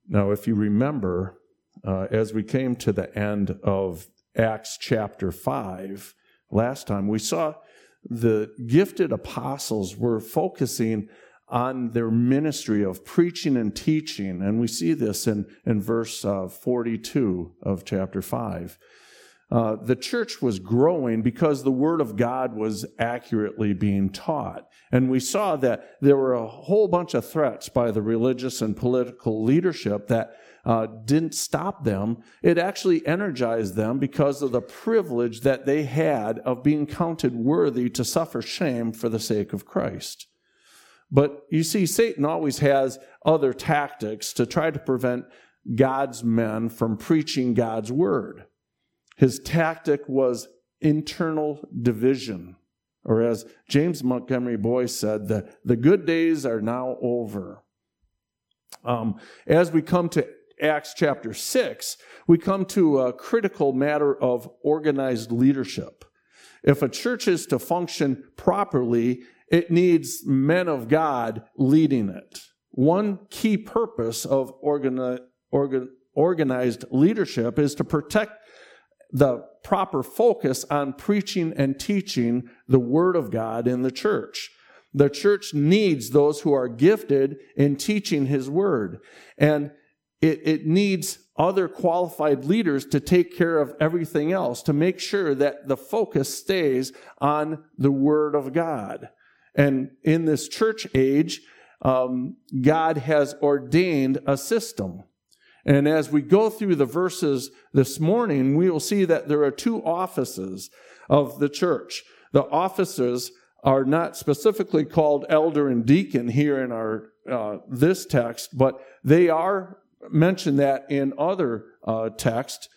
Now, if you remember, as we came to the end of Acts chapter 5, last time, we saw the gifted apostles were focusing on their ministry of preaching and teaching, and we see this in verse 42 of chapter 5. The church was growing because the Word of God was accurately being taught. And we saw that there were a whole bunch of threats by the religious and political leadership that didn't stop them. It actually energized them because of the privilege that they had of being counted worthy to suffer shame for the sake of Christ. But you see, Satan always has other tactics to try to prevent God's men from preaching God's word. His tactic was internal division, or as James Montgomery Boyce said, the good days are now over. As we come to Acts chapter 6, we come to a critical matter of organized leadership. If a church is to function properly, it needs men of God leading it. One key purpose of organized leadership is to protect the proper focus on preaching and teaching the Word of God in the church. The church needs those who are gifted in teaching His Word. And it needs other qualified leaders to take care of everything else, to make sure that the focus stays on the Word of God. And in this church age, God has ordained a system. And as we go through the verses this morning, we will see that there are two offices of the church. The offices are not specifically called elder and deacon here in our this text, but they are mentioned that in other texts.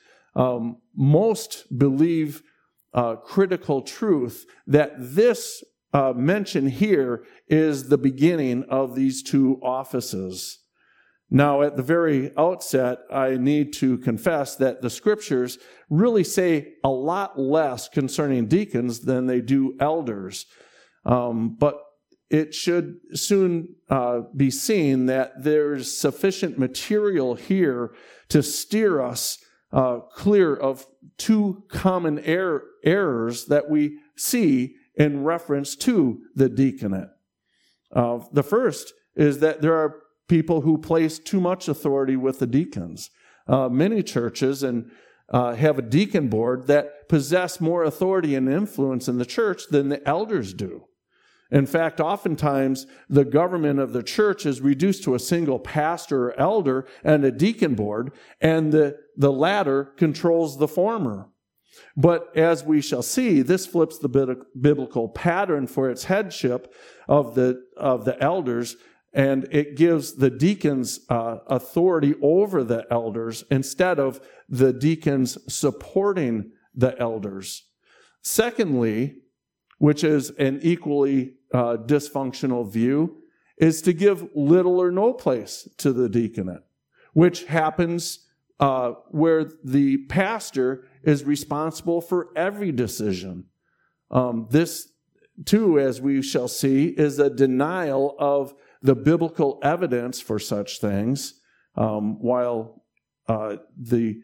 Most believe critical truth that this mention here is the beginning of these two offices. Now, at the very outset, I need to confess that the scriptures really say a lot less concerning deacons than they do elders. But it should soon be seen that there's sufficient material here to steer us clear of two common errors that we see in reference to the deaconate. The first is that there are people who place too much authority with the deacons. Many churches have a deacon board that possess more authority and influence in the church than the elders do. In fact, oftentimes the government of the church is reduced to a single pastor or elder and a deacon board, and the latter controls the former. But as we shall see, this flips the biblical pattern for its headship of the elders, and it gives the deacons authority over the elders instead of the deacons supporting the elders. Secondly, which is an equally dysfunctional view, is to give little or no place to the deaconate, which happens where the pastor is responsible for every decision. This, too, as we shall see, is a denial of the biblical evidence for such things, while the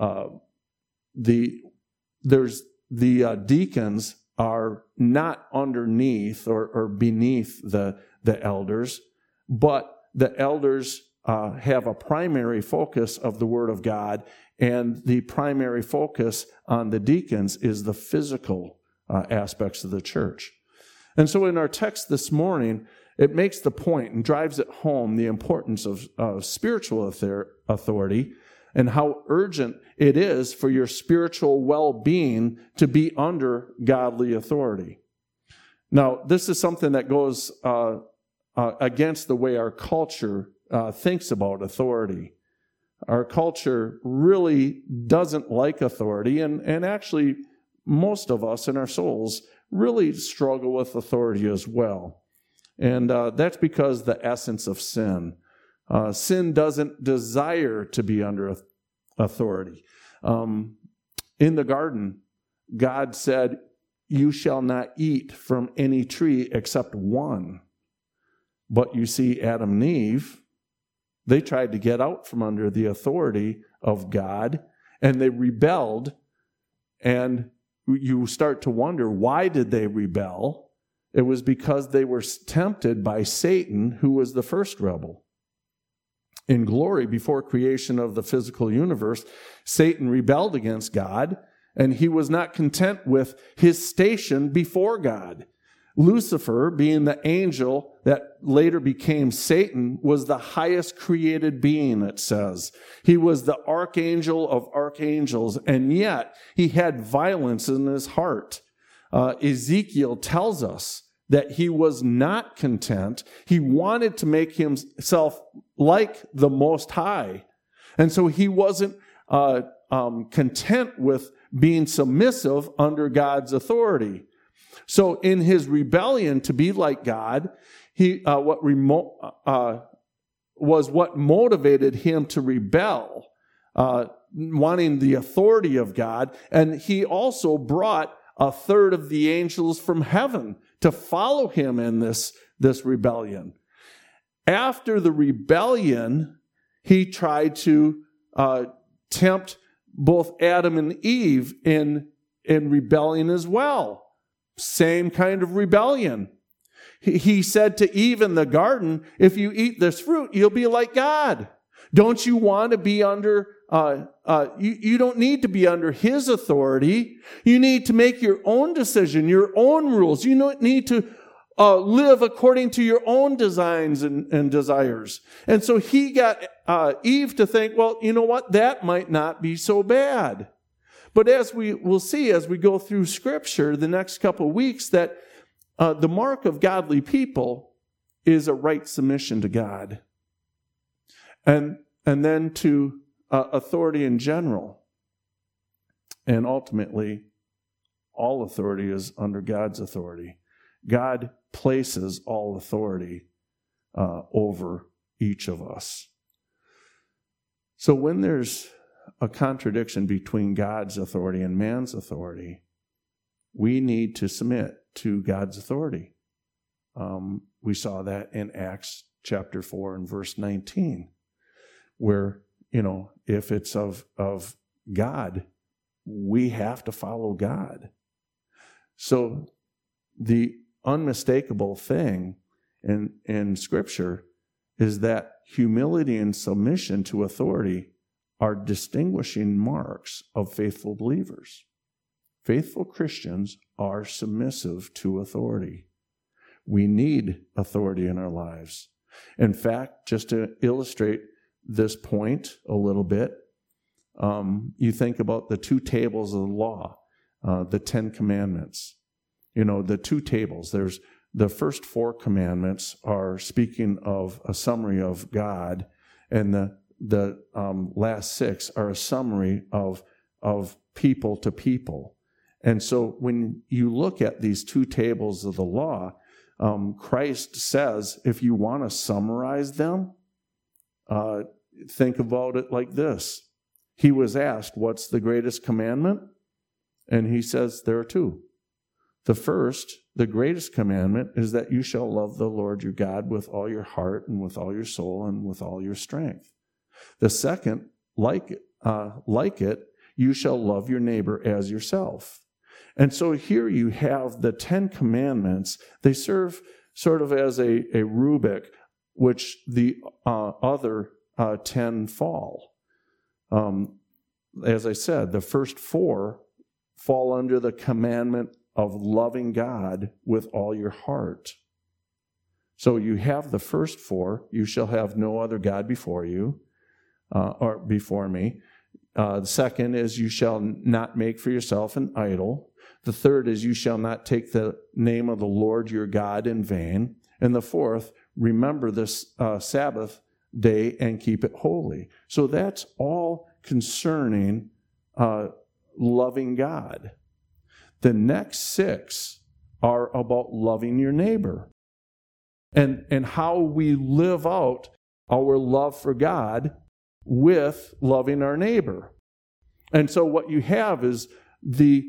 deacons are not underneath or beneath the elders, but the elders have a primary focus of the Word of God, and the primary focus on the deacons is the physical aspects of the church. And so in our text this morning, it makes the point and drives it home the importance of spiritual authority and how urgent it is for your spiritual well-being to be under godly authority. Now, this is something that goes against the way our culture thinks about authority. Our culture really doesn't like authority, and actually most of us in our souls really struggle with authority as well. And that's because the essence of sin. Sin doesn't desire to be under authority. In the garden, God said, "You shall not eat from any tree except one." But you see, Adam and Eve They tried to get out from under the authority of God, and they rebelled. And you start to wonder, why did they rebel? It was because they were tempted by Satan, who was the first rebel. In glory, before creation of the physical universe, Satan rebelled against God, and he was not content with his station before God. Lucifer, being the angel that later became Satan, was the highest created being, it says. He was the archangel of archangels, and yet he had violence in his heart. Ezekiel tells us that he was not content. He wanted to make himself like the Most High. And so he wasn't content with being submissive under God's authority. So in his rebellion to be like God, was what motivated him to rebel, wanting the authority of God. And he also brought a third of the angels from heaven to follow him in this rebellion. After the rebellion, he tried to tempt both Adam and Eve in rebellion as well. Same kind of rebellion. He said to Eve in the garden, if you eat this fruit, you'll be like God. Don't you want to be under, you don't need to be under his authority. You need to make your own decision, your own rules. You don't need to live according to your own designs and desires. And so he got Eve to think, well, you know what? That might not be so bad. But as we will see as we go through Scripture the next couple of weeks, that the mark of godly people is a right submission to God. And then to authority in general. And ultimately, all authority is under God's authority. God places all authority over each of us. So when there's a contradiction between God's authority and man's authority, we need to submit to God's authority. We saw that in Acts chapter 4 and verse 19, where, if it's of God, we have to follow God. So the unmistakable thing in Scripture is that humility and submission to authority are distinguishing marks of faithful believers. Faithful Christians are submissive to authority. We need authority in our lives. In fact, just to illustrate this point a little bit, you think about the two tables of the law, the 10 Commandments. The two tables. There's the first 4 commandments are speaking of a summary of God, and the last 6 are a summary of people to people. And so when you look at these two tables of the law, Christ says, if you want to summarize them, think about it like this. He was asked, what's the greatest commandment? And he says, there are 2. The first, the greatest commandment, is that you shall love the Lord your God with all your heart and with all your soul and with all your strength. The second, like it, you shall love your neighbor as yourself. And so here you have the 10 commandments. They serve sort of as a rubric, which the other 10 fall. As I said, the first 4 fall under the commandment of loving God with all your heart. So you have the first 4, you shall have no other God before you, or before me. The second is you shall not make for yourself an idol. The third is you shall not take the name of the Lord your God in vain. And the fourth, remember this Sabbath day and keep it holy. So that's all concerning loving God. The next 6 are about loving your neighbor and how we live out our love for God with loving our neighbor. And so what you have is the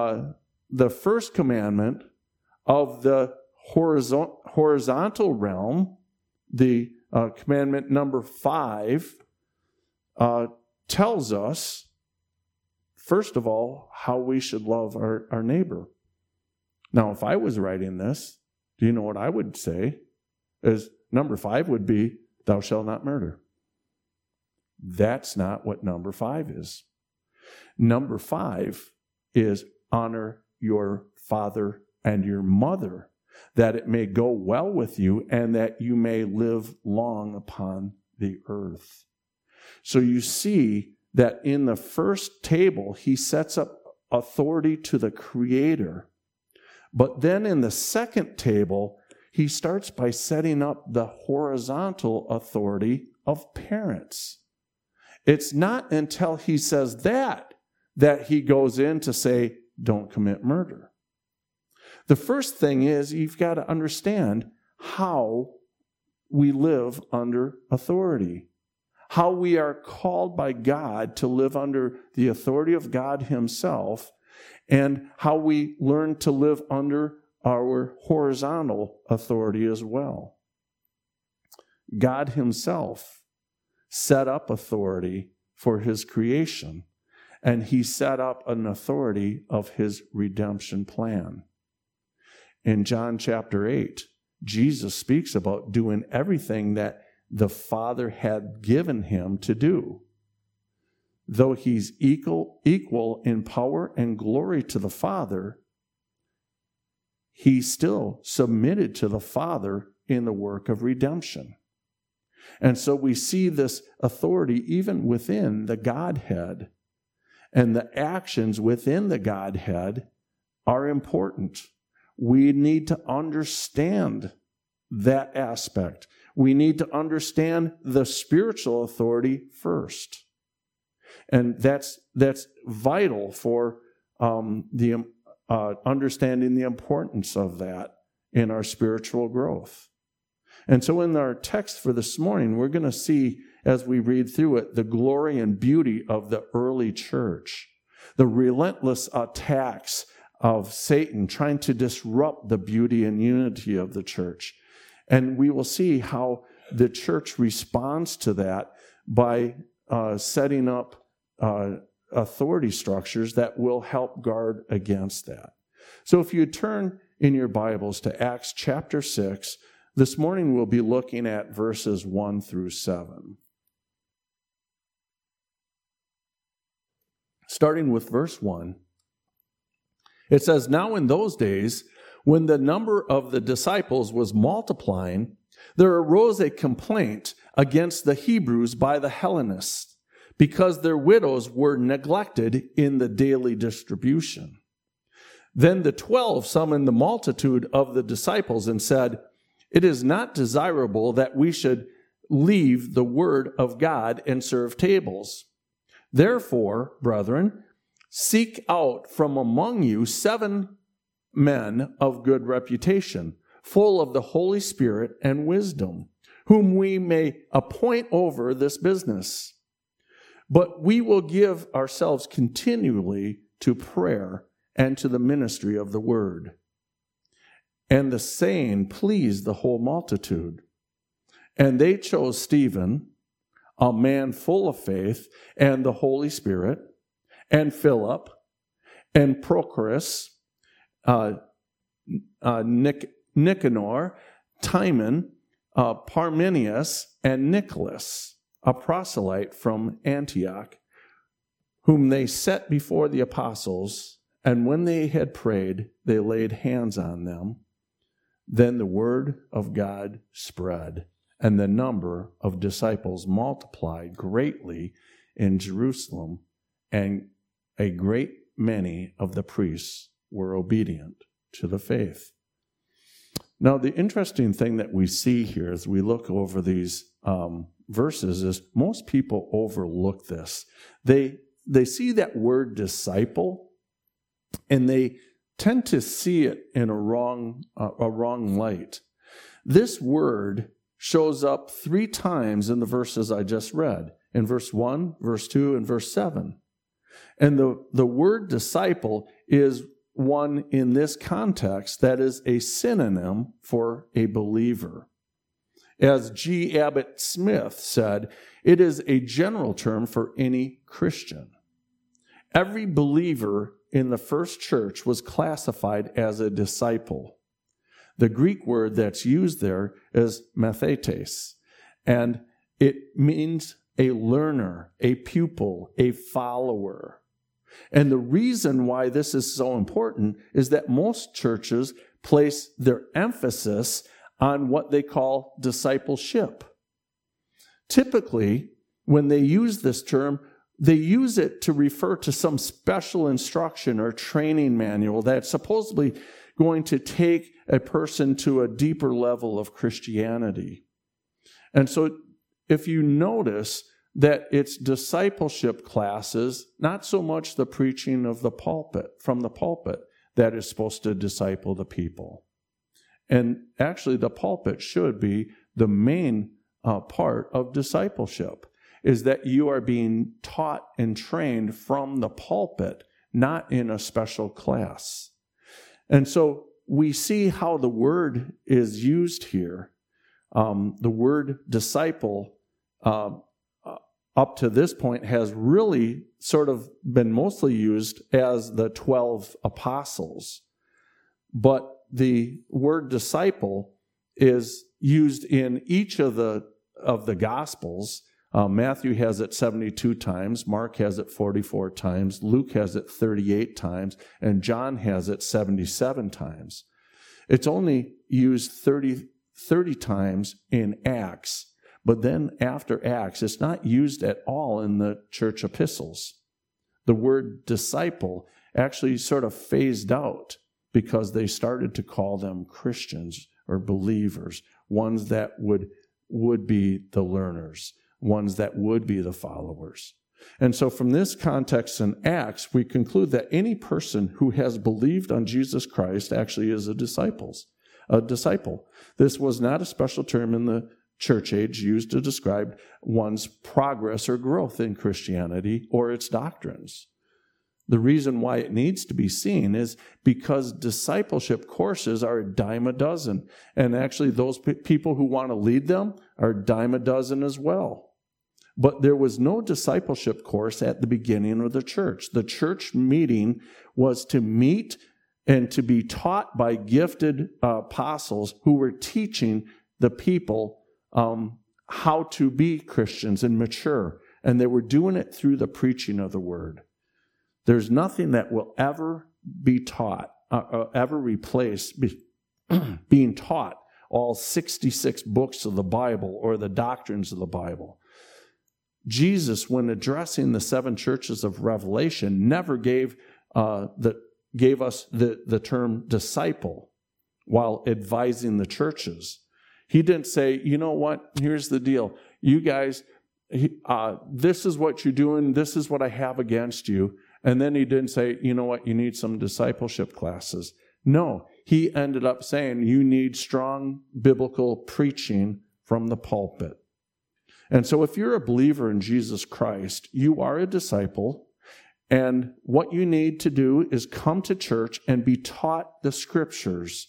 first commandment of the horizontal realm, the commandment number 5 tells us, first of all, how we should love our neighbor. Now, if I was writing this, do you know what I would say? Is number 5 would be, thou shalt not murder. That's not what number 5 is. Number 5 is honor your father and your mother, that it may go well with you and that you may live long upon the earth. So you see that in the first table, he sets up authority to the Creator. But then in the second table, he starts by setting up the horizontal authority of parents. It's not until he says that he goes in to say, don't commit murder. The first thing is you've got to understand how we live under authority, how we are called by God to live under the authority of God himself, and how we learn to live under our horizontal authority as well. God himself set up authority for his creation, and he set up an authority of his redemption plan. In John chapter 8, Jesus speaks about doing everything that the Father had given him to do. Though he's equal in power and glory to the Father, he still submitted to the Father in the work of redemption. And so we see this authority even within the Godhead. And the actions within the Godhead are important. We need to understand that aspect. We need to understand the spiritual authority first. And that's vital for understanding the importance of that in our spiritual growth. And so in our text for this morning, we're going to see, as we read through it, the glory and beauty of the early church, the relentless attacks of Satan trying to disrupt the beauty and unity of the church. And we will see how the church responds to that by setting up authority structures that will help guard against that. So if you turn in your Bibles to Acts chapter 6, this morning we'll be looking at verses 1 through 7. Starting with verse 1, it says, "Now in those days, when the number of the disciples was multiplying, there arose a complaint against the Hebrews by the Hellenists, because their widows were neglected in the daily distribution. Then the 12 summoned the multitude of the disciples and said, 'It is not desirable that we should leave the word of God and serve tables. Therefore, brethren, seek out from among you 7 men of good reputation, full of the Holy Spirit and wisdom, whom we may appoint over this business. But we will give ourselves continually to prayer and to the ministry of the word.' And the saying pleased the whole multitude. And they chose Stephen, a man full of faith and the Holy Spirit, and Philip, and Prochorus, Nicanor, Timon, Parmenius, and Nicholas, a proselyte from Antioch, whom they set before the apostles. And when they had prayed, they laid hands on them. Then the word of God spread, and the number of disciples multiplied greatly in Jerusalem, and a great many of the priests were obedient to the faith." Now, the interesting thing that we see here as we look over these verses is most people overlook this. They see that word disciple, and they tend to see it in a wrong light. This word shows up 3 times in the verses I just read, in verse 1, verse 2, and verse 7. And the word disciple is one in this context that is a synonym for a believer. As G. Abbott Smith said, it is a general term for any Christian. Every believer in the first church was classified as a disciple. The Greek word that's used there is mathetes, and it means a learner, a pupil, a follower. And the reason why this is so important is that most churches place their emphasis on what they call discipleship. Typically, when they use this term, they use it to refer to some special instruction or training manual that's supposedly going to take a person to a deeper level of Christianity. And so if you notice that it's discipleship classes, not so much the preaching of the pulpit, from the pulpit, that is supposed to disciple the people. And actually, the pulpit should be the main part of discipleship, is that you are being taught and trained from the pulpit, not in a special class. And so we see how the word is used here. The word disciple, up to this point, has really sort of been mostly used as the 12 apostles. But the word disciple is used in each of the Gospels. Matthew has it 72 times, Mark has it 44 times, Luke has it 38 times, and John has it 77 times. It's only used 30 times in Acts, but then after Acts, it's not used at all in the church epistles. The word disciple actually sort of phased out because they started to call them Christians or believers, ones that would be the learners, ones that would be the followers. And so from this context in Acts, we conclude that any person who has believed on Jesus Christ actually is a disciple. This was not a special term in the church age used to describe one's progress or growth in Christianity or its doctrines. The reason why it needs to be seen is because discipleship courses are a dime a dozen. And actually, those people who want to lead them are a dime a dozen as well. But there was no discipleship course at the beginning of the church. The church meeting was to meet and to be taught by gifted apostles who were teaching the people how to be Christians and mature. And they were doing it through the preaching of the word. There's nothing that will ever be taught, ever replace being taught all 66 books of the Bible or the doctrines of the Bible. Jesus, when addressing the 7 churches of Revelation, never gave us the term disciple while advising the churches. He didn't say, you know what, here's the deal. You guys, this is what you're doing. This is what I have against you. And then he didn't say, you know what, you need some discipleship classes. No, he ended up saying you need strong biblical preaching from the pulpit. And so if you're a believer in Jesus Christ, you are a disciple. And what you need to do is come to church and be taught the scriptures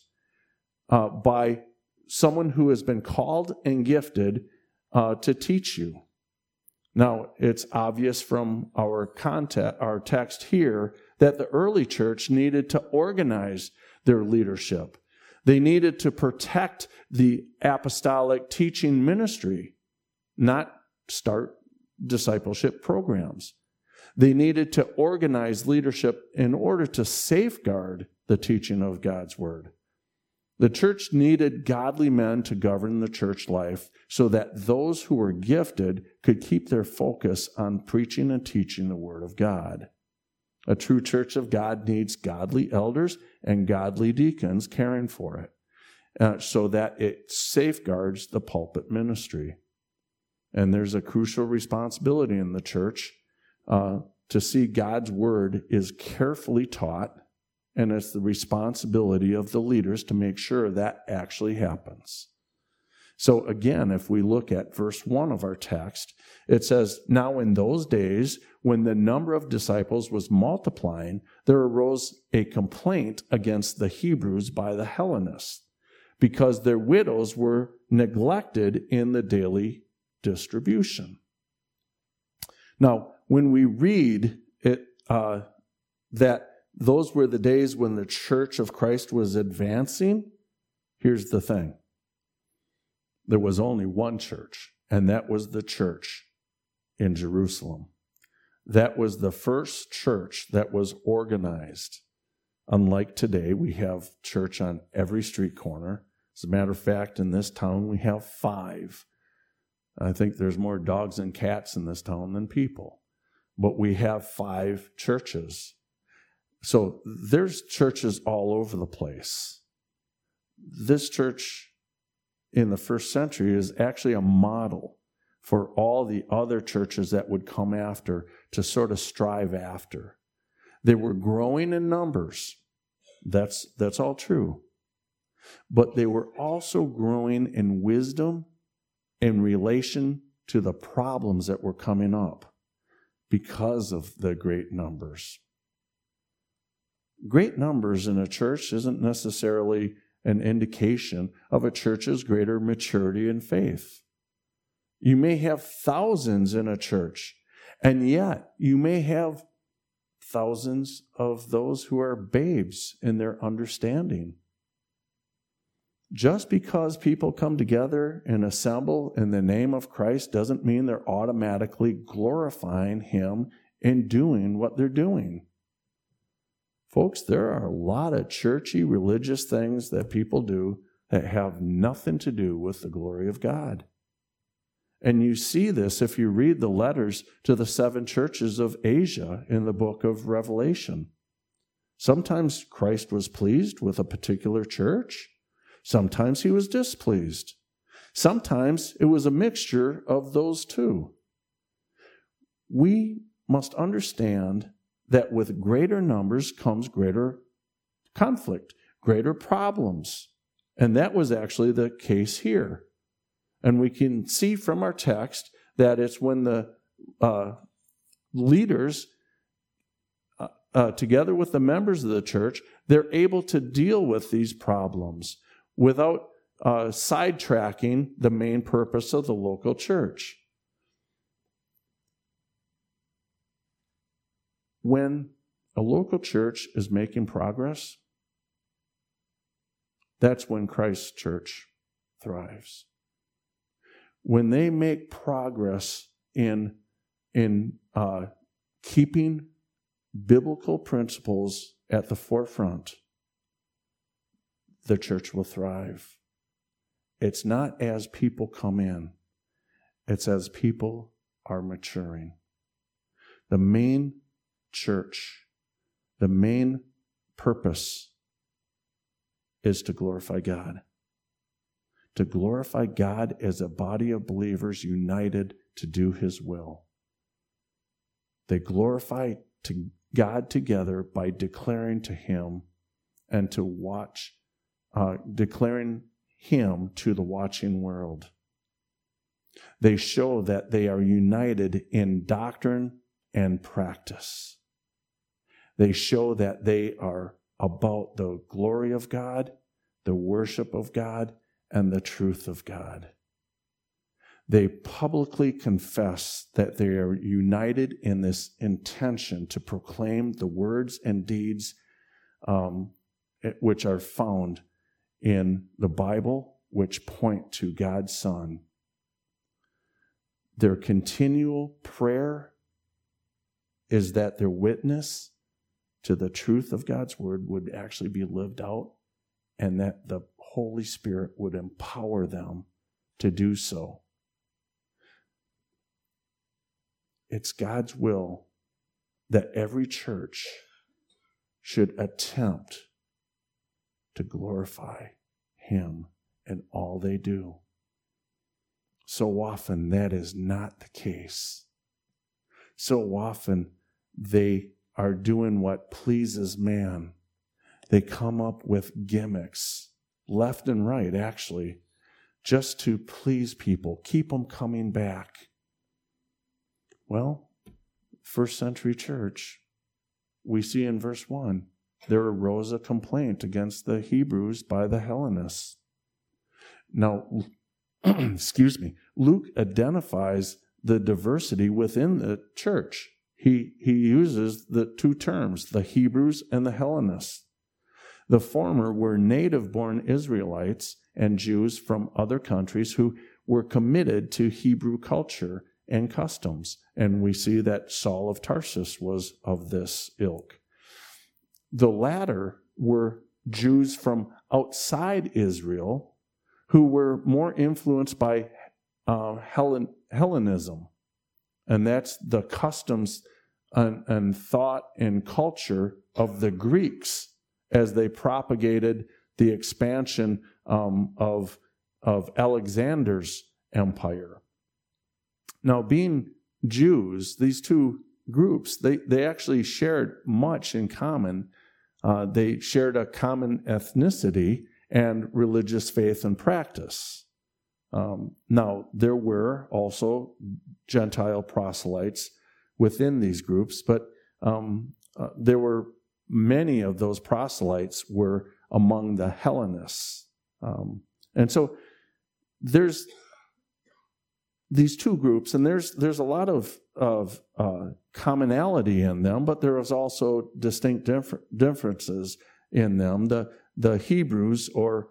by someone who has been called and gifted to teach you. Now, it's obvious from our text here that the early church needed to organize their leadership. They needed to protect the apostolic teaching ministry, not start discipleship programs. They needed to organize leadership in order to safeguard the teaching of God's word. The church needed godly men to govern the church life so that those who were gifted could keep their focus on preaching and teaching the word of God. A true church of God needs godly elders and godly deacons caring for it so that it safeguards the pulpit ministry. And there's a crucial responsibility in the church to see God's word is carefully taught, and it's the responsibility of the leaders to make sure that actually happens. So again, if we look at verse 1 of our text, it says, "Now in those days, when the number of disciples was multiplying, there arose a complaint against the Hebrews by the Hellenists, because their widows were neglected in the daily distribution. Now, when we read it, that those were the days when the church of Christ was advancing, here's the thing. There was only one church, and that was the church in Jerusalem. That was the first church that was organized. Unlike today, we have church on every street corner. As a matter of fact, in this town, we have 5. I think there's more dogs and cats in this town than people. But we have 5 churches. So there's churches all over the place. This church in the first century is actually a model for all the other churches that would come after to sort of strive after. They were growing in numbers. That's all true. But they were also growing in wisdom in relation to the problems that were coming up because of the great numbers. Great numbers in a church isn't necessarily an indication of a church's greater maturity in faith. You may have thousands in a church, and yet you may have thousands of those who are babes in their understanding. Just because people come together and assemble in the name of Christ doesn't mean they're automatically glorifying Him in doing what they're doing. Folks, there are a lot of churchy religious things that people do that have nothing to do with the glory of God. And you see this if you read the letters to the 7 churches of Asia in the book of Revelation. Sometimes Christ was pleased with a particular church. Sometimes He was displeased. Sometimes it was a mixture of those two. We must understand that with greater numbers comes greater conflict, greater problems. And that was actually the case here. And we can see from our text that it's when the leaders, together with the members of the church, they're able to deal with these problems without sidetracking the main purpose of the local church. When a local church is making progress, that's when Christ's church thrives. When they make progress in keeping biblical principles at the forefront, the church will thrive. It's not as people come in. It's as people are maturing. The main church, the main purpose is to glorify God. To glorify God as a body of believers united to do His will. They glorify to God together by declaring to Him and to watch, declaring Him to the watching world. They show that they are united in doctrine and practice. They show that they are about the glory of God, the worship of God, and the truth of God. They publicly confess that they are united in this intention to proclaim the words and deeds which are found in the Bible, which point to God's Son. Their continual prayer is that their witness to the truth of God's Word would actually be lived out, and that the Holy Spirit would empower them to do so. It's God's will that every church should attempt to glorify Him in all they do. So often that is not the case. So often they are doing what pleases man. They come up with gimmicks, left and right actually, just to please people, keep them coming back. Well, first century church, we see in verse 1, there arose a complaint against the Hebrews by the Hellenists. Now, excuse me, Luke identifies the diversity within the church. He uses the two terms, the Hebrews and the Hellenists. The former were native-born Israelites and Jews from other countries who were committed to Hebrew culture and customs. And we see that Saul of Tarsus was of this ilk. The latter were Jews from outside Israel who were more influenced by Hellenism. And that's the customs and thought and culture of the Greeks as they propagated the expansion of Alexander's empire. Now, being Jews, these two groups, they actually shared much in common. They shared a common ethnicity and religious faith and practice. Now, there were also Gentile proselytes within these groups, but there were many of those proselytes were among the Hellenists. And so there's these two groups, and there's a lot of commonality in them, but there is also distinct differences in them. The Hebrews, or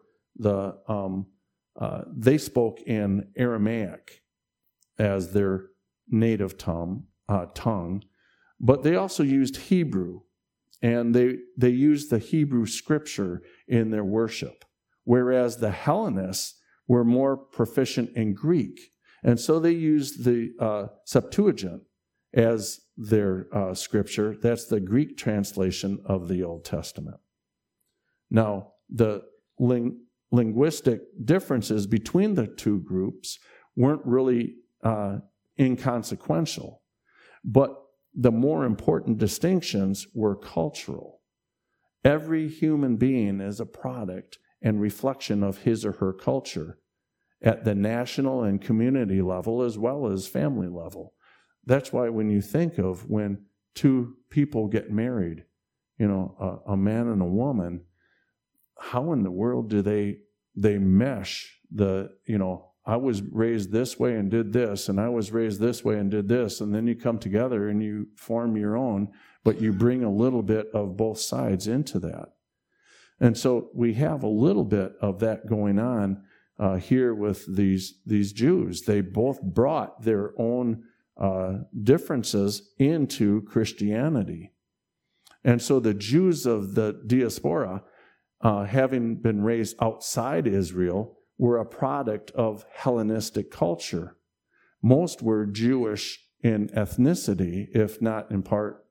they spoke in Aramaic as their native tongue, but they also used Hebrew, and they used the Hebrew scripture in their worship, whereas the Hellenists were more proficient in Greek. And so they used the Septuagint as their scripture. That's the Greek translation of the Old Testament. Now, the linguistic differences between the two groups weren't really inconsequential, but the more important distinctions were cultural. Every human being is a product and reflection of his or her culture at the national and community level as well as family level. That's why when you think of when two people get married, a man and a woman, how in the world do they mesh I was raised this way and did this, and I was raised this way and did this, and then you come together and you form your own, but you bring a little bit of both sides into that. And so we have a little bit of that going on here with these Jews. They both brought their own differences into Christianity. And so the Jews of the diaspora, having been raised outside Israel, were a product of Hellenistic culture. Most were Jewish in ethnicity, if not in part,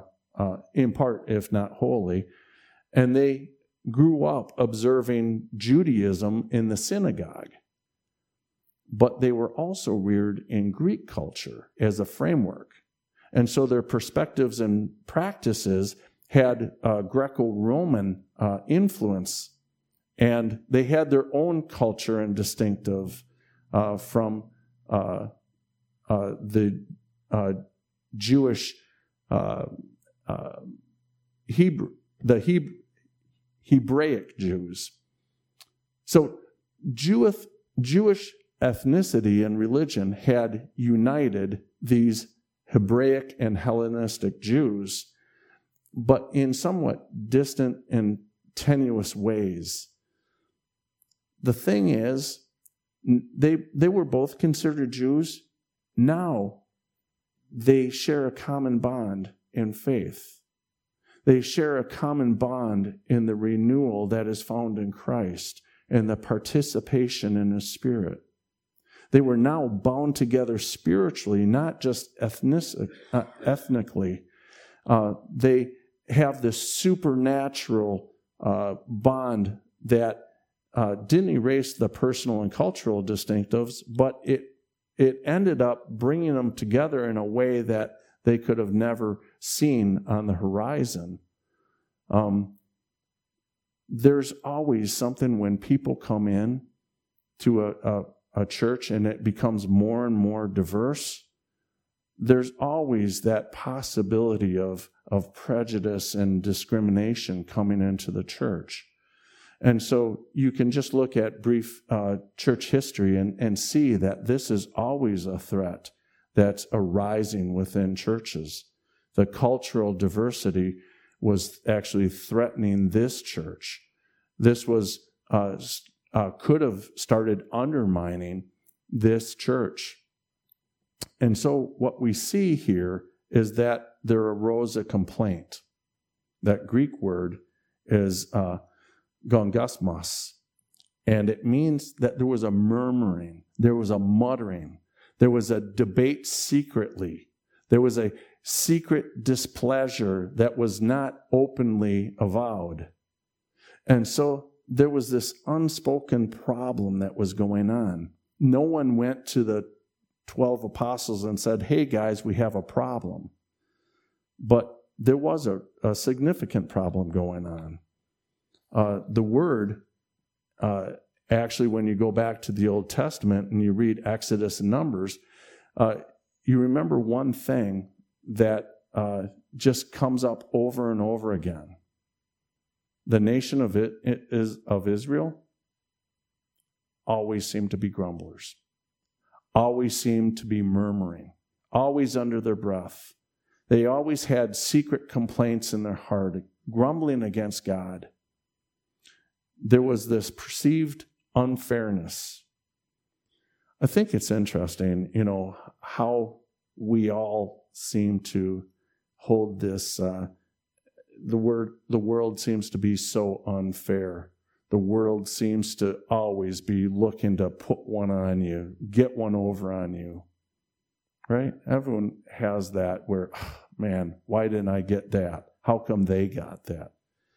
if not wholly, and they grew up observing Judaism in the synagogue. But they were also reared in Greek culture as a framework. And so their perspectives and practices had Greco-Roman influence, and they had their own culture and distinctive from the Jewish Hebraic Jews. So Jewish ethnicity and religion had united these Hebraic and Hellenistic Jews, but in somewhat distant and tenuous ways. The thing is, they were both considered Jews. Now they share a common bond in faith. They share a common bond in the renewal that is found in Christ and the participation in His Spirit. They were now bound together spiritually, not just ethnically. They have this supernatural bond that didn't erase the personal and cultural distinctives, but it ended up bringing them together in a way that they could have never seen on the horizon. There's always something when people come in to a church and it becomes more and more diverse. There's always that possibility of prejudice and discrimination coming into the church. And so you can just look at brief church history and see that this is always a threat that's arising within churches. The cultural diversity was actually threatening this church. This was could have started undermining this church. And so what we see here is that there arose a complaint. That Greek word is gongasmos, and it means that there was a murmuring, there was a muttering, there was a debate secretly, there was a secret displeasure that was not openly avowed. And so there was this unspoken problem that was going on. No one went to the 12 apostles and said, hey guys, we have a problem. But there was a significant problem going on. The word, actually, when you go back to the Old Testament and you read Exodus and Numbers, you remember one thing that just comes up over and over again. The nation of Israel always seemed to be grumblers, always seemed to be murmuring, always under their breath. They always had secret complaints in their heart, grumbling against God. There was this perceived unfairness. I think it's interesting, how we all seem to hold this. The world seems to be so unfair. The world seems to always be looking to put one on you, get one over on you. Right? Everyone has that where, man, why didn't I get that? How come they got that?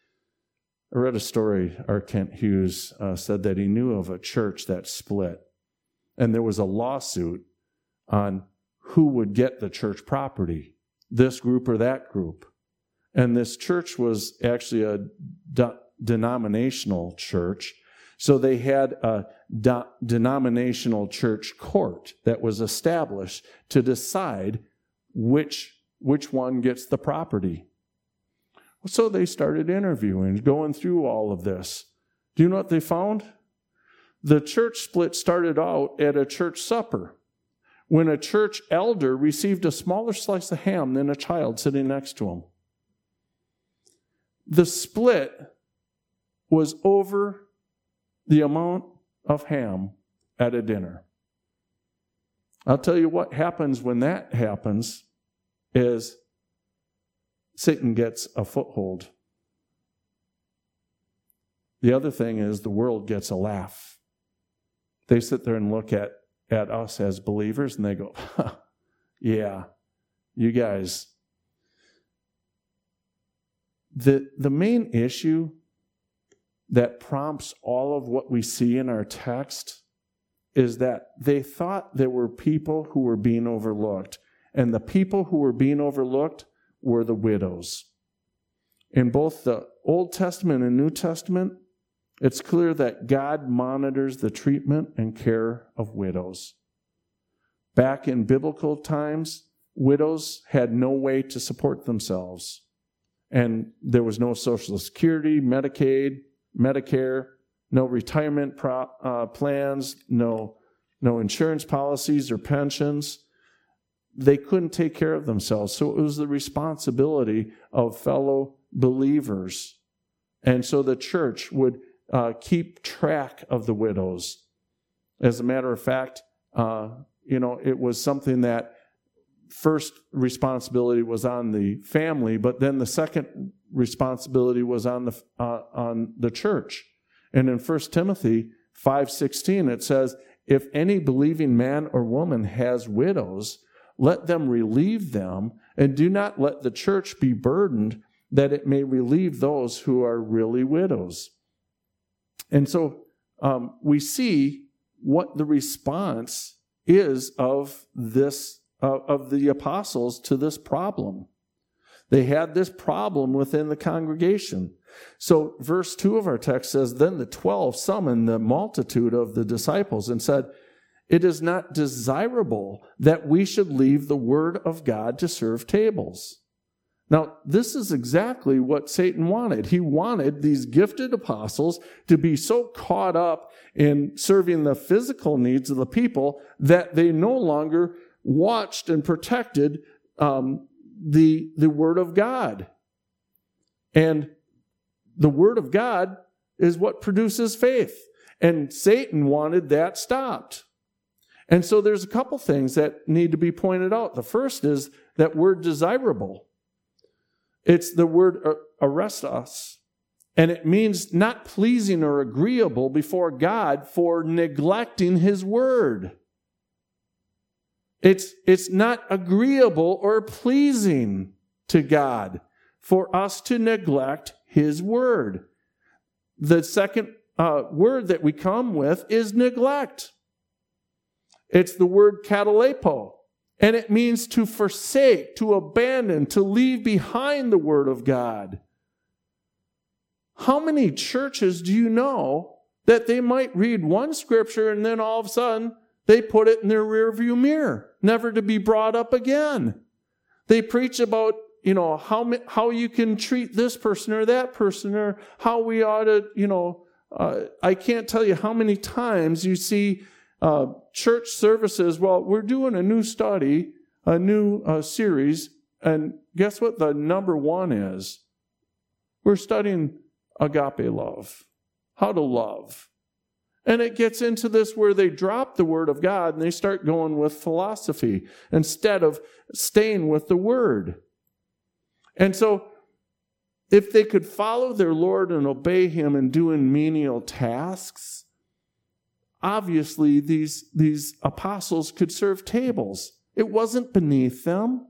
I read a story, R. Kent Hughes said that he knew of a church that split, and there was a lawsuit on who would get the church property, this group or that group. And this church was actually a denominational church, so they had a denominational church court that was established to decide which one gets the property. So they started interviewing, going through all of this. Do you know what they found? The church split started out at a church supper, when a church elder received a smaller slice of ham than a child sitting next to him. The split was over the amount of ham at a dinner. I'll tell you what happens when that happens is Satan gets a foothold. The other thing is the world gets a laugh. They sit there and look at us as believers and they go, yeah, you guys. The main issue that prompts all of what we see in our text is that they thought there were people who were being overlooked, and the people who were being overlooked were the widows. In both the Old Testament and New Testament, it's clear that God monitors the treatment and care of widows. Back in biblical times, widows had no way to support themselves, and there was no Social Security, Medicaid, Medicare, no retirement plans, no insurance policies or pensions. They couldn't take care of themselves. So it was the responsibility of fellow believers. And so the church would keep track of the widows. As a matter of fact, it was something that first responsibility was on the family, but then the second responsibility was on the church. And in 1 Timothy 5:16, it says, if any believing man or woman has widows, let them relieve them, and do not let the church be burdened, that it may relieve those who are really widows. And so we see what the response is of the apostles to this problem. They had this problem within the congregation. So verse 2 of our text says, then the 12 summoned the multitude of the disciples and said, it is not desirable that we should leave the word of God to serve tables. Now, this is exactly what Satan wanted. He wanted these gifted apostles to be so caught up in serving the physical needs of the people that they no longer watched and protected the Word of God. And the Word of God is what produces faith. And Satan wanted that stopped. And so there's a couple things that need to be pointed out. The first is that word desirable. It's the word arestos. And it means not pleasing or agreeable before God for neglecting His word. It's not agreeable or pleasing to God for us to neglect His word. The second word that we come with is neglect. It's the word katalepo, and it means to forsake, to abandon, to leave behind the Word of God. How many churches do you know that they might read one scripture and then all of a sudden they put it in their rearview mirror, never to be brought up again? They preach about, how you can treat this person or that person, or how we ought to, I can't tell you how many times you see church services. Well, we're doing a new study, a new series, and guess what the number one is? We're studying agape love, how to love. And it gets into this where they drop the Word of God and they start going with philosophy instead of staying with the Word. And so, if they could follow their Lord and obey Him in doing menial tasks, obviously these apostles could serve tables. It wasn't beneath them.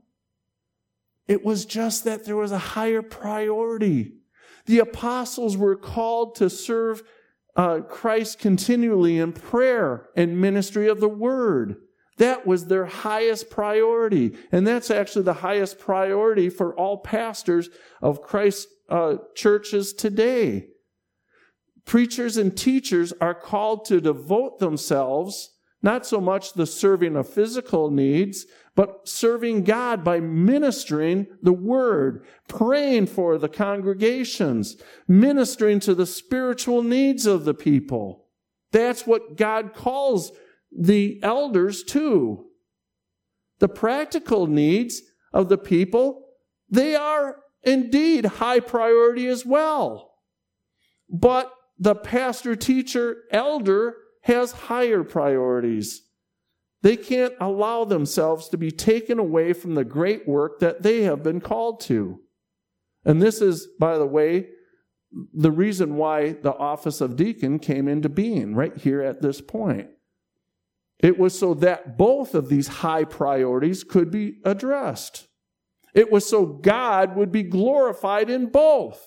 It was just that there was a higher priority. The apostles were called to serve Christ continually in prayer and ministry of the Word. That was their highest priority. And that's actually the highest priority for all pastors of Christ's churches today. Preachers and teachers are called to devote themselves, not so much the serving of physical needs, but serving God by ministering the Word, praying for the congregations, ministering to the spiritual needs of the people. That's what God calls the elders to. The practical needs of the people, they are indeed high priority as well. But the pastor, teacher, elder has higher priorities. They can't allow themselves to be taken away from the great work that they have been called to. And this is, by the way, the reason why the office of deacon came into being right here at this point. It was so that both of these high priorities could be addressed. It was so God would be glorified in both.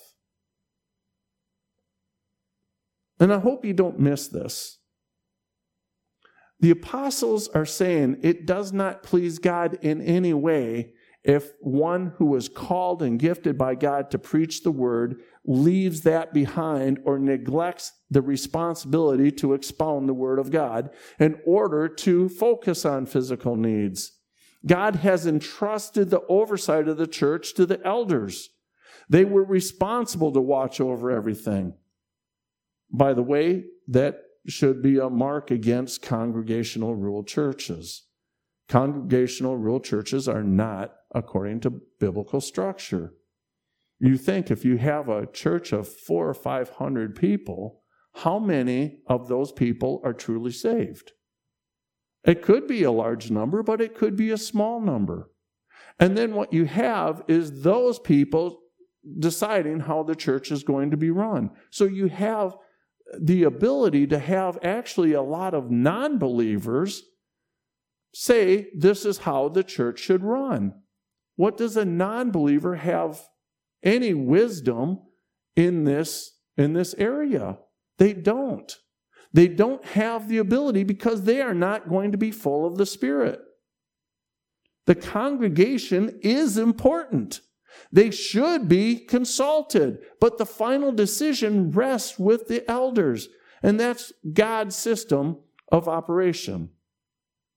And I hope you don't miss this. The apostles are saying it does not please God in any way if one who was called and gifted by God to preach the Word leaves that behind or neglects the responsibility to expound the Word of God in order to focus on physical needs. God has entrusted the oversight of the church to the elders. They were responsible to watch over everything. By the way, that should be a mark against congregational rule churches. Congregational rule churches are not according to biblical structure. You think if you have a church of 400 or 500 people, how many of those people are truly saved? It could be a large number, but it could be a small number. And then what you have is those people deciding how the church is going to be run. So you have the ability to have actually a lot of non-believers say this is how the church should run. What does a non-believer have any wisdom in this area? They don't. They don't have the ability because they are not going to be full of the Spirit. The congregation is important. They should be consulted, but the final decision rests with the elders, and that's God's system of operation.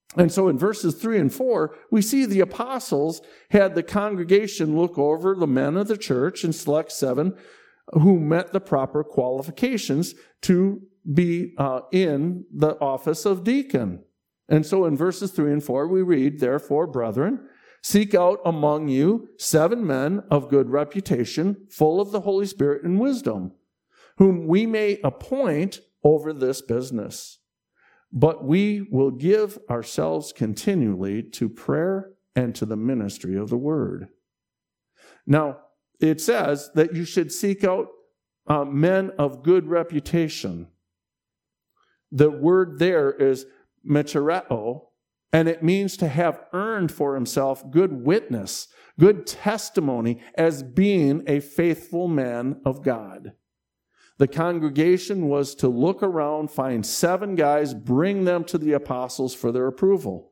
And so in verses 3 and 4, we see the apostles had the congregation look over the men of the church and select 7 who met the proper qualifications to be in the office of deacon. And so in verses 3 and 4, we read, "Therefore, brethren, seek out among you 7 men of good reputation, full of the Holy Spirit and wisdom, whom we may appoint over this business. But we will give ourselves continually to prayer and to the ministry of the word." Now, it says that you should seek out men of good reputation. The word there is mechereo, and it means to have earned for himself good witness, good testimony as being a faithful man of God. The congregation was to look around, find 7 guys, bring them to the apostles for their approval.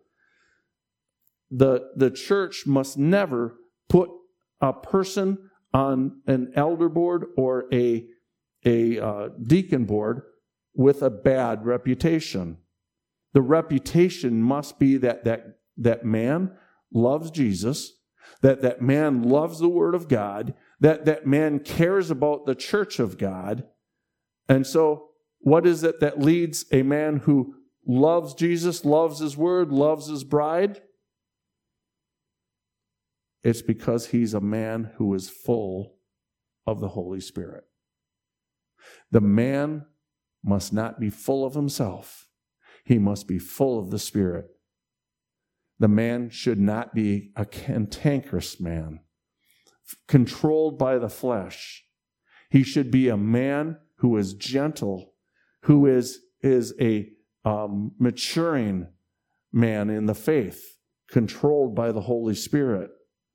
The church must never put a person on an elder board or a deacon board with a bad reputation. The reputation must be that man loves Jesus, that man loves the Word of God, that man cares about the church of God. And so what is it that leads a man who loves Jesus, loves His Word, loves His bride? It's because he's a man who is full of the Holy Spirit. The man must not be full of himself. He must be full of the Spirit. The man should not be a cantankerous man, controlled by the flesh. He should be a man who is gentle, who is a maturing man in the faith, controlled by the Holy Spirit.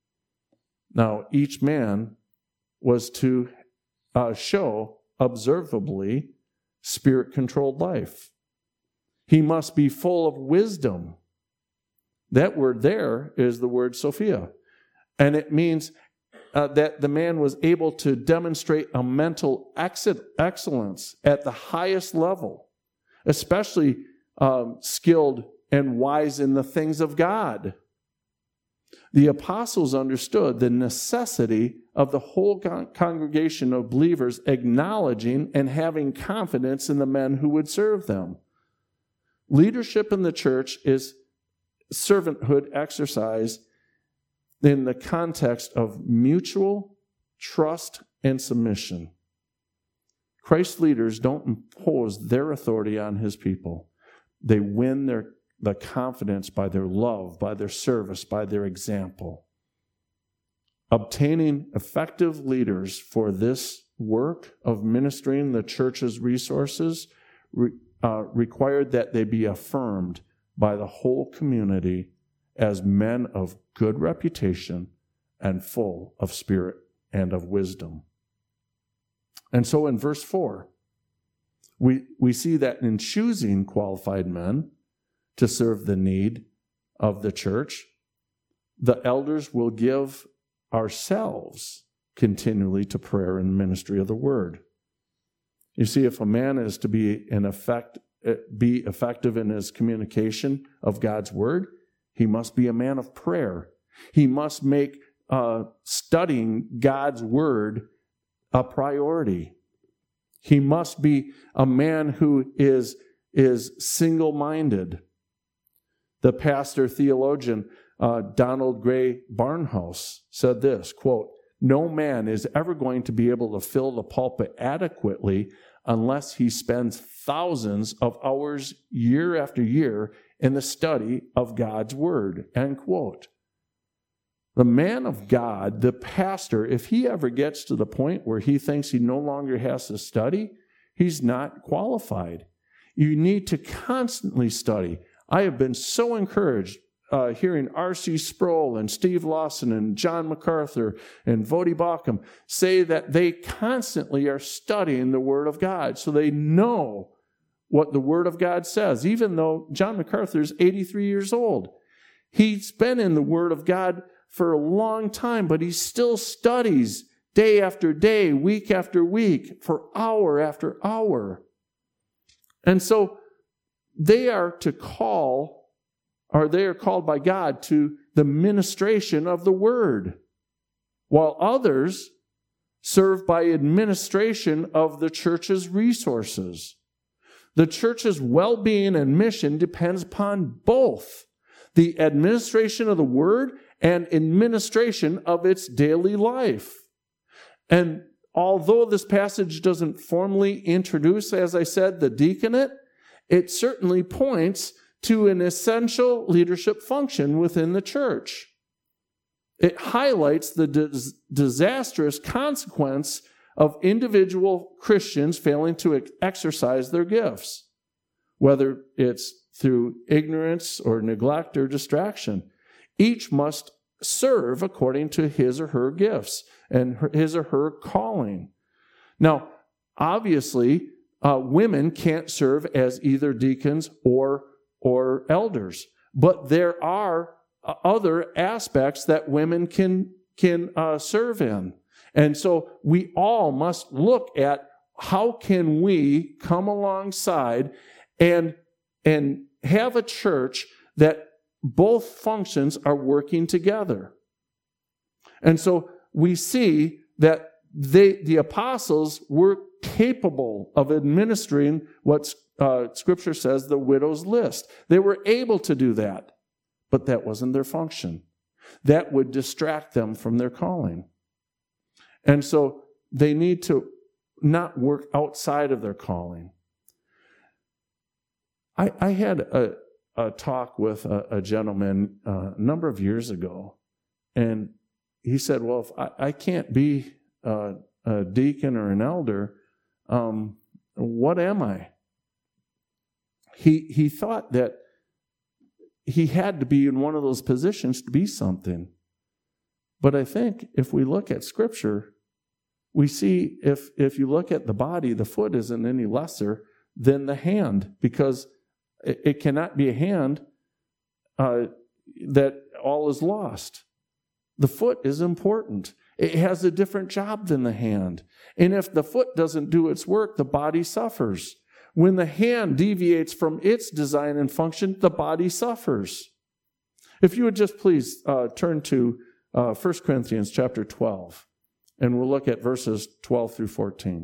Now, each man was to show observably Spirit-controlled life. He must be full of wisdom. That word there is the word Sophia. And it means that the man was able to demonstrate a mental excellence at the highest level, especially skilled and wise in the things of God. The apostles understood the necessity of the whole congregation of believers acknowledging and having confidence in the men who would serve them. Leadership in the church is servanthood exercise in the context of mutual trust and submission. Christ's leaders don't impose their authority on His people. They win the confidence by their love, by their service, by their example. Obtaining effective leaders for this work of ministering the church's resources required that they be affirmed by the whole community as men of good reputation and full of spirit and of wisdom. And so in verse 4, we see that in choosing qualified men to serve the need of the church, the elders will give ourselves continually to prayer and ministry of the word. You see, if a man is to be effective in his communication of God's word, he must be a man of prayer. He must make studying God's word a priority. He must be a man who is single-minded. The pastor theologian Donald Gray Barnhouse said this, quote, "No man is ever going to be able to fill the pulpit adequately unless he spends thousands of hours year after year in the study of God's word," end quote. The man of God, the pastor, if he ever gets to the point where he thinks he no longer has to study, he's not qualified. You need to constantly study. I have been so encouraged hearing R.C. Sproul and Steve Lawson and John MacArthur and Voddie Baucham say that they constantly are studying the Word of God so they know what the Word of God says. Even though John MacArthur is 83 years old, he's been in the Word of God for a long time, but he still studies day after day, week after week, for hour after hour. And so they are to call they are called by God to the ministration of the word, while others serve by administration of the church's resources. The church's well-being and mission depends upon both the administration of the word and administration of its daily life. And although this passage doesn't formally introduce, as I said, the diaconate, it certainly points to an essential leadership function within the church. It highlights the disastrous consequence of individual Christians failing to exercise their gifts, whether it's through ignorance or neglect or distraction. Each must serve according to his or her gifts and his or her calling. Now, obviously, women can't serve as either deacons or elders, but there are other aspects that women can serve in. And so we all must look at how can we come alongside and have a church that both functions are working together. And so we see that the apostles were capable of administering what Scripture says the widow's list. They were able to do that, but that wasn't their function. That would distract them from their calling. And so they need to not work outside of their calling. I had a talk with a gentleman a number of years ago, and he said, well, if I can't be a deacon or an elder, what am I? He thought that he had to be in one of those positions to be something. But I think if we look at Scripture, we see if you look at the body, the foot isn't any lesser than the hand, because it cannot be a hand that all is lost. The foot is important. It has a different job than the hand. And if the foot doesn't do its work, the body suffers. When the hand deviates from its design and function, the body suffers. If you would just please turn to 1 Corinthians chapter 12, and we'll look at verses 12 through 14.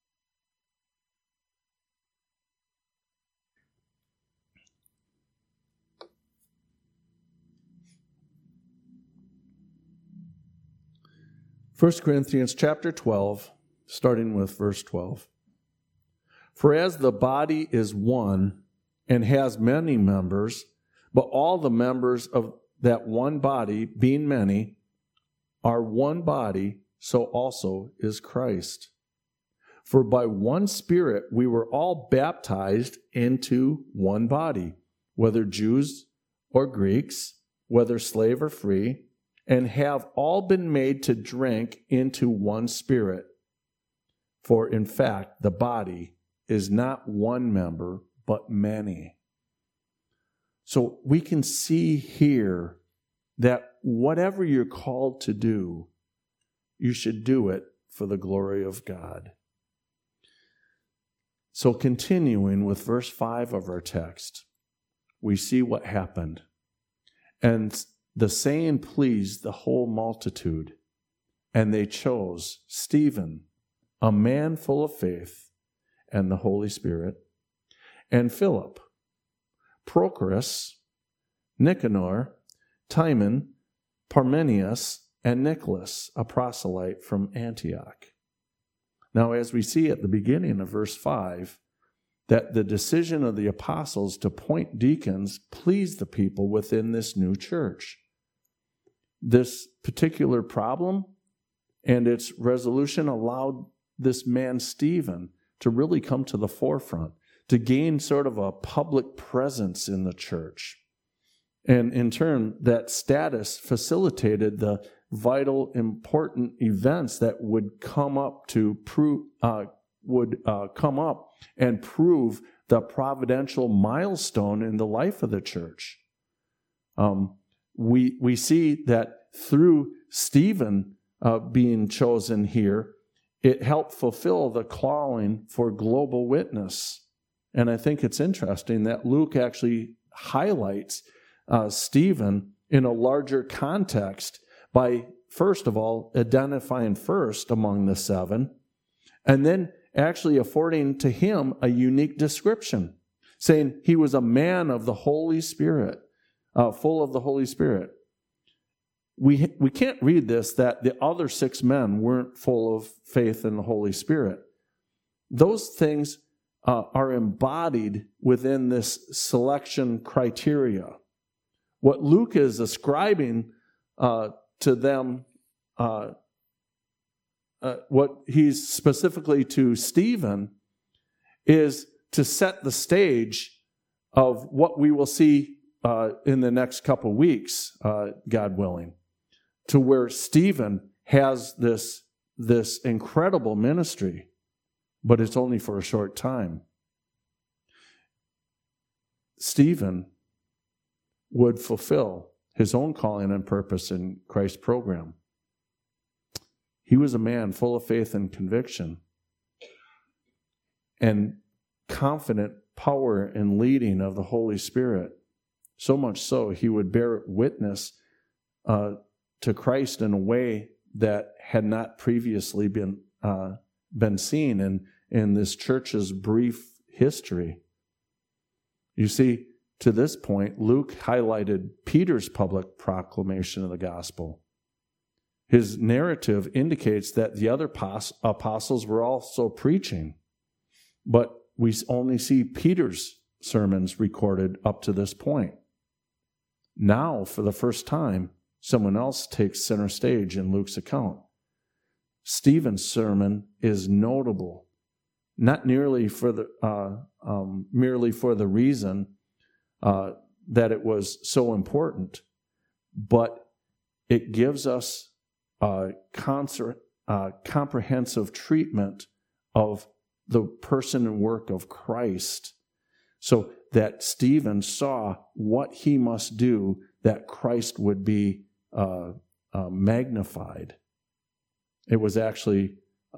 First Corinthians chapter 12, starting with verse 12. For as the body is one and has many members, but all the members of that one body, being many, are one body, so also is Christ. For by one Spirit we were all baptized into one body, whether Jews or Greeks, whether slave or free, and have all been made to drink into one Spirit. For in fact, the body is not one member, but many. So we can see here that whatever you're called to do, you should do it for the glory of God. So continuing with verse 5 of our text, we see what happened. And the saying pleased the whole multitude, and they chose Stephen, a man full of faith and the Holy Spirit, and Philip, Prochorus, Nicanor, Timon, Parmenius, and Nicholas, a proselyte from Antioch. Now, as we see at the beginning of verse 5, that the decision of the apostles to appoint deacons pleased the people within this new church. This particular problem and its resolution allowed this man, Stephen, to really come to the forefront, to gain sort of a public presence in the church. And in turn, that status facilitated the vital, important events that would come up to prove, and prove the providential milestone in the life of the church. We see that through Stephen being chosen here, it helped fulfill the calling for global witness. And I think it's interesting that Luke actually highlights Stephen in a larger context by, first of all, identifying first among the seven, and then actually affording to him a unique description, saying he was a man of the Holy Spirit, full of the Holy Spirit. We can't read this that the other 6 men weren't full of faith in the Holy Spirit. Those things are embodied within this selection criteria. What Luke is ascribing to them, what he's specifically to Stephen, is to set the stage of what we will see in the next couple weeks, God willing, to where Stephen has this incredible ministry, but it's only for a short time. Stephen would fulfill his own calling and purpose in Christ's program. He was a man full of faith and conviction and confident power and leading of the Holy Spirit. So much so, he would bear witness to Christ in a way that had not previously been seen in this church's brief history. You see, to this point, Luke highlighted Peter's public proclamation of the gospel. His narrative indicates that the other apostles were also preaching, but we only see Peter's sermons recorded up to this point. Now, for the first time, someone else takes center stage in Luke's account. Stephen's sermon is notable, not merely for the reason that it was so important, but it gives us comprehensive treatment of the person and work of Christ, so that Stephen saw what he must do that Christ would be magnified. It was actually,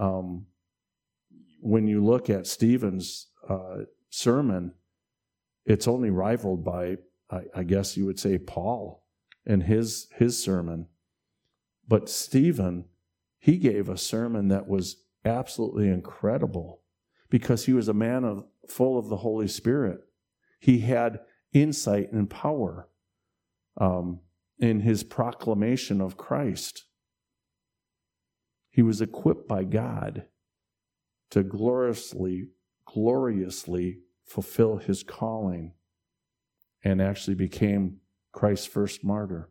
when you look at Stephen's sermon, it's only rivaled by, I guess you would say, Paul and his sermon. But Stephen, he gave a sermon that was absolutely incredible because he was a man full of the Holy Spirit. He had insight and power in his proclamation of Christ. He was equipped by God to gloriously fulfill his calling and actually became Christ's first martyr.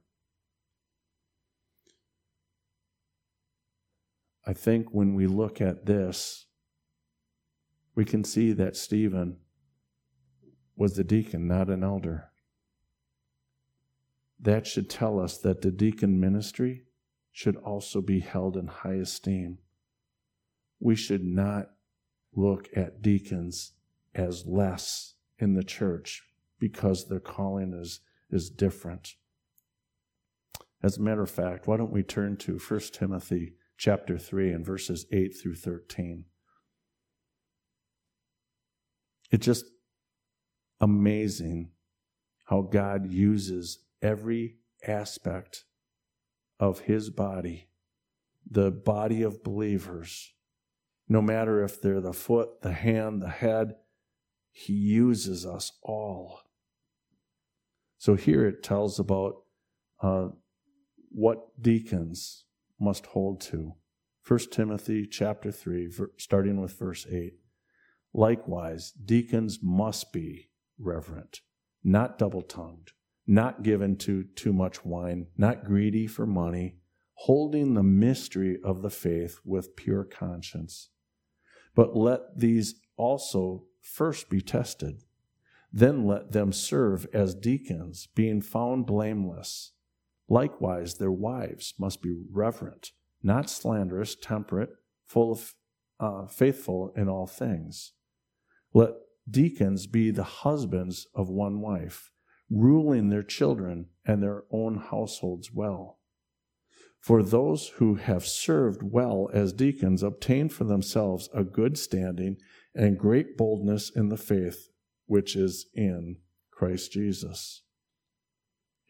I think when we look at this, we can see that Stephen was the deacon, not an elder. That should tell us that the deacon ministry should also be held in high esteem. We should not look at deacons as less in the church because their calling is different. As a matter of fact, why don't we turn to 1 Timothy chapter 3 and verses 8 through 13. It's just amazing how God uses every aspect of his body, the body of believers, no matter if they're the foot, the hand, the head, he uses us all. So here it tells about what deacons must hold to. 1 Timothy chapter 3, starting with verse 8. Likewise, deacons must be reverent, not double-tongued, not given to too much wine, not greedy for money, holding the mystery of the faith with pure conscience. But let these also first be tested. Then let them serve as deacons, being found blameless. Likewise, their wives must be reverent, not slanderous, temperate, full of faithful in all things. Let deacons be the husbands of one wife, ruling their children and their own households well. For those who have served well as deacons obtain for themselves a good standing and great boldness in the faith which is in Christ Jesus.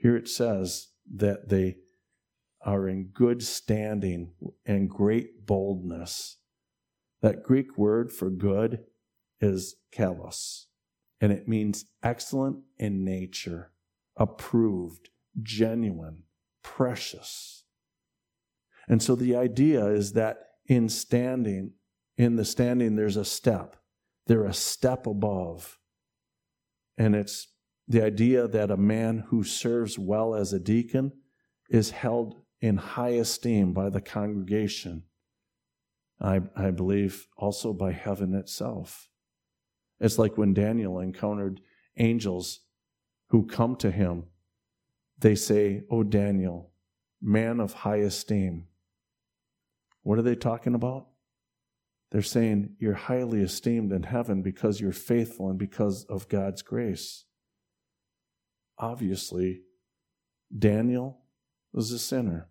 Here it says that they are in good standing and great boldness. That Greek word for good is kalos, and it means excellent in nature, approved, genuine, precious. And so the idea is that in the standing, there's a step. They're a step above. And it's the idea that a man who serves well as a deacon is held in high esteem by the congregation. I believe also by heaven itself. It's like when Daniel encountered angels who come to him. They say, "O Daniel, man of high esteem." What are they talking about? They're saying you're highly esteemed in heaven because you're faithful and because of God's grace. Obviously, Daniel was a sinner.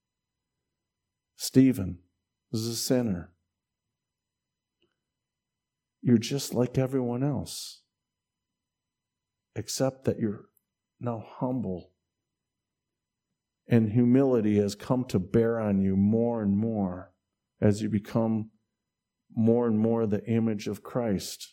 Stephen was a sinner. You're just like everyone else, except that you're now humble. And humility has come to bear on you more and more as you become more and more the image of Christ.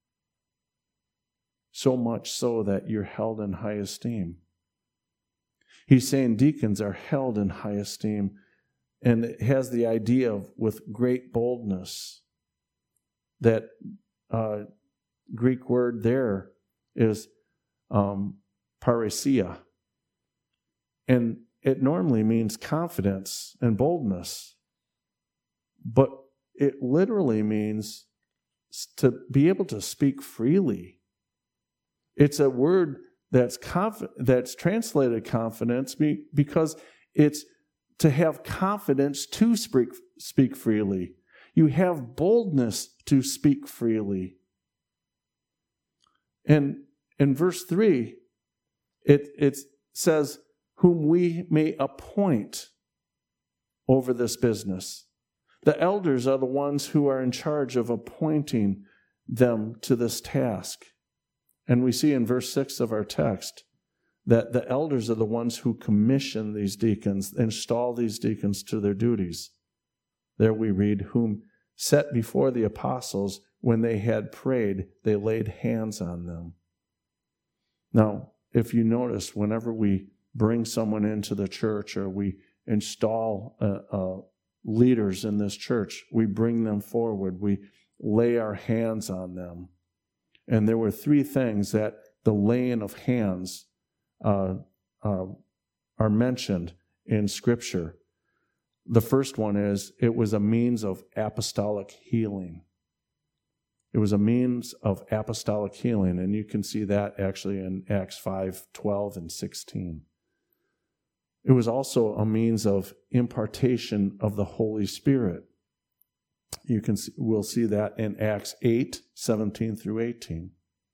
So much so that you're held in high esteem. He's saying deacons are held in high esteem, and it has the idea of with great boldness. That Greek word there is parousia. And it normally means confidence and boldness. But it literally means to be able to speak freely. It's a word that's translated confidence because it's to have confidence to speak freely. You have boldness to speak freely. And in verse 3, it says, whom we may appoint over this business. The elders are the ones who are in charge of appointing them to this task. And we see in verse 6 of our text that the elders are the ones who commission these deacons, install these deacons to their duties. There we read, whom set before the apostles when they had prayed, they laid hands on them. Now, if you notice, whenever we bring someone into the church or we install leaders in this church, we bring them forward, we lay our hands on them. And there were three things that the laying of hands are mentioned in Scripture. The first one is, it was a means of apostolic healing. It was a means of apostolic healing, and you can see that actually in Acts 5:12 and 16. It was also a means of impartation of the Holy Spirit. We'll see that in Acts 8:17 through 18.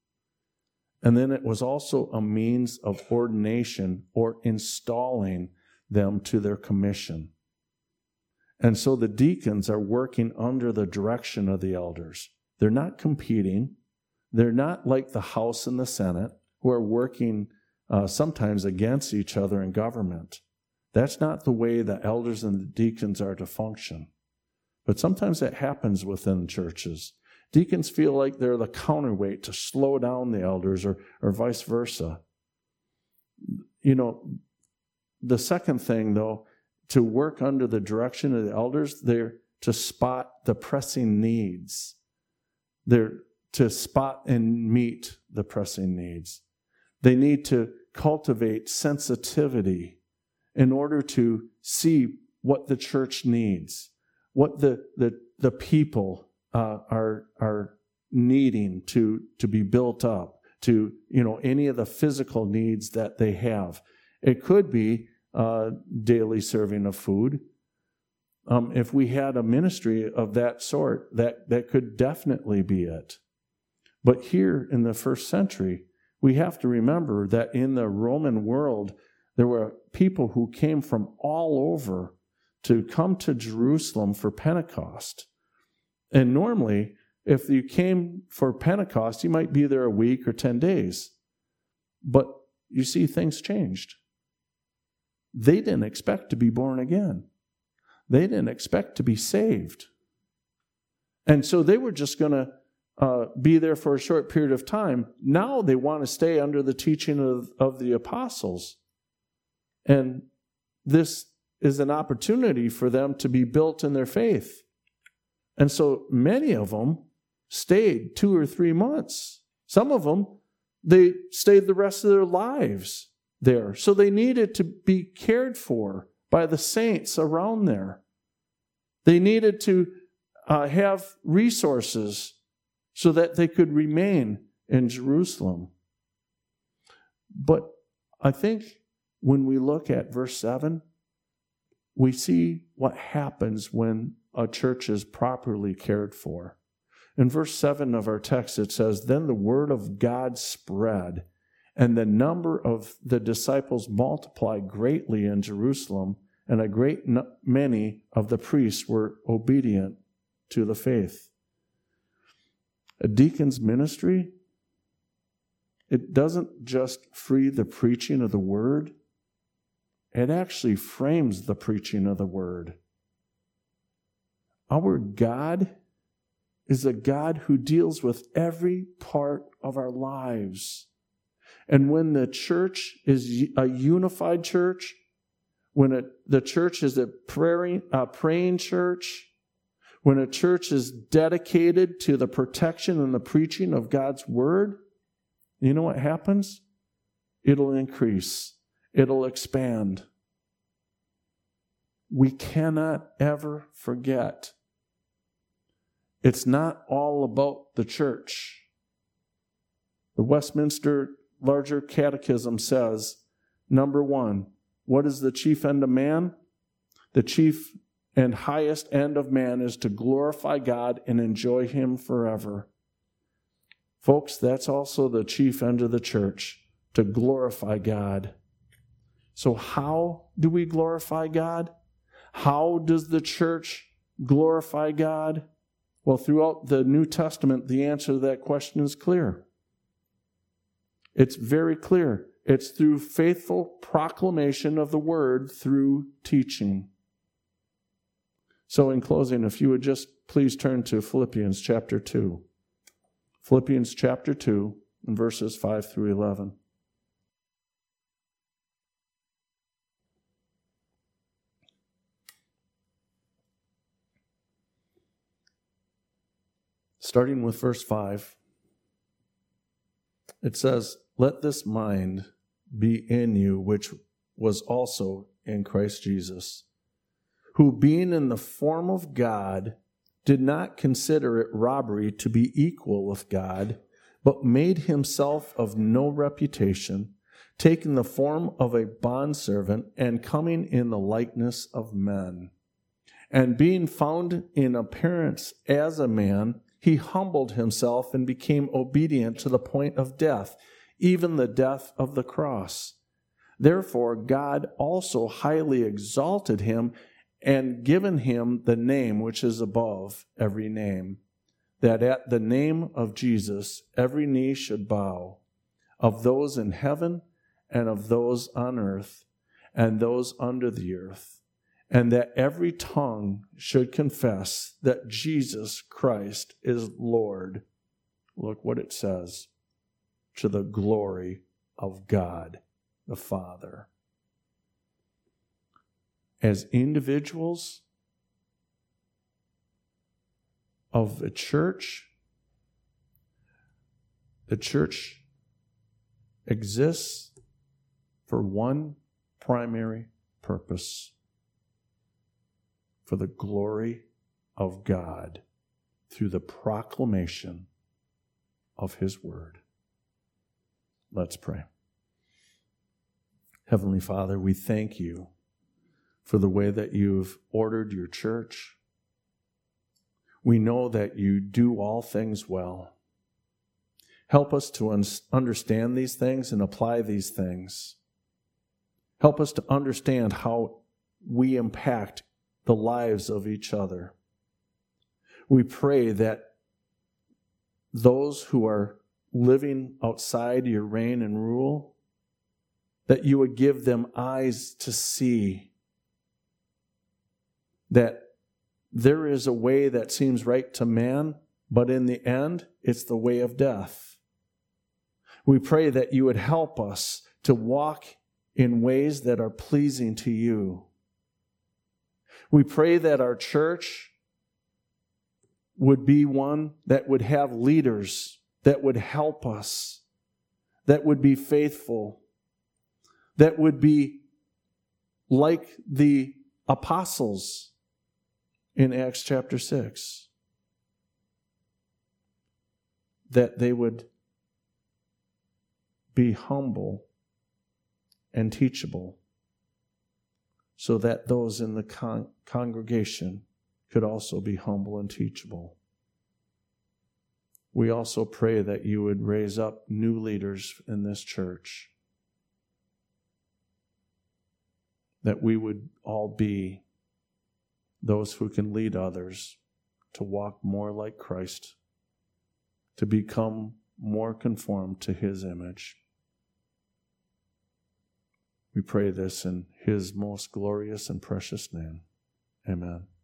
And then it was also a means of ordination or installing them to their commission. And so the deacons are working under the direction of the elders. They're not competing. They're not like the House and the Senate, who are working sometimes against each other in government. That's not the way the elders and the deacons are to function. But sometimes that happens within churches. Deacons feel like they're the counterweight to slow down the elders or vice versa. You know, the second thing, though, to work under the direction of the elders, they're to spot the pressing needs. They're to spot and meet the pressing needs. They need to cultivate sensitivity in order to see what the church needs, what the people are needing to be built up, to any of the physical needs that they have. It could be daily serving of food. If we had a ministry of that sort, that could definitely be it. But here in the first century, we have to remember that in the Roman world, there were people who came from all over to come to Jerusalem for Pentecost. And normally, if you came for Pentecost, you might be there a week or 10 days. But you see, things changed. they didn't expect to be born again. They didn't expect to be saved. And so they were just going to be there for a short period of time. Now they want to stay under the teaching of the apostles. And this is an opportunity for them to be built in their faith. And so many of them stayed 2 or 3 months. Some of them, they stayed the rest of their lives there. So they needed to be cared for by the saints around there. They needed to have resources so that they could remain in Jerusalem. But I think when we look at verse 7, we see what happens when a church is properly cared for. In verse 7 of our text, it says, "Then the word of God spread, and the number of the disciples multiplied greatly in Jerusalem, and a great many of the priests were obedient to the faith." A deacon's ministry, it doesn't just free the preaching of the word, it actually frames the preaching of the word. Our God is a God who deals with every part of our lives. And when the church is a unified church, when the church is a praying church, when a church is dedicated to the protection and the preaching of God's word, you know what happens? It'll increase. It'll expand. We cannot ever forget. It's not all about the church. The Westminster Larger Catechism says, number 1, what is the chief end of man? The chief and highest end of man is to glorify God and enjoy Him forever. Folks, that's also the chief end of the church, to glorify God. So how do we glorify God? How does the church glorify God? Well, throughout the New Testament, the answer to that question is clear. It's very clear. It's through faithful proclamation of the word through teaching. So in closing, if you would just please turn to Philippians chapter 2. Philippians chapter 2, and verses 5 through 11. Starting with verse 5, it says, "Let this mind be in you, which was also in Christ Jesus, who being in the form of God, did not consider it robbery to be equal with God, but made himself of no reputation, taking the form of a bondservant and coming in the likeness of men. And being found in appearance as a man, he humbled himself and became obedient to the point of death, even the death of the cross. Therefore, God also highly exalted him and given him the name which is above every name, that at the name of Jesus every knee should bow, of those in heaven and of those on earth and those under the earth, and that every tongue should confess that Jesus Christ is Lord." Look what it says. "To the glory of God the Father." As individuals of the church exists for one primary purpose: for the glory of God through the proclamation of His Word. Let's pray. Heavenly Father, we thank you for the way that you've ordered your church. We know that you do all things well. Help us to understand these things and apply these things. Help us to understand how we impact the lives of each other. We pray that those who are living outside your reign and rule, that you would give them eyes to see that there is a way that seems right to man, but in the end, it's the way of death. We pray that you would help us to walk in ways that are pleasing to you. We pray that our church would be one that would have leaders that would help us, that would be faithful, that would be like the apostles in Acts chapter 6, that they would be humble and teachable, so that those in the congregation could also be humble and teachable. We also pray that you would raise up new leaders in this church, that we would all be those who can lead others to walk more like Christ, to become more conformed to His image. We pray this in His most glorious and precious name. Amen.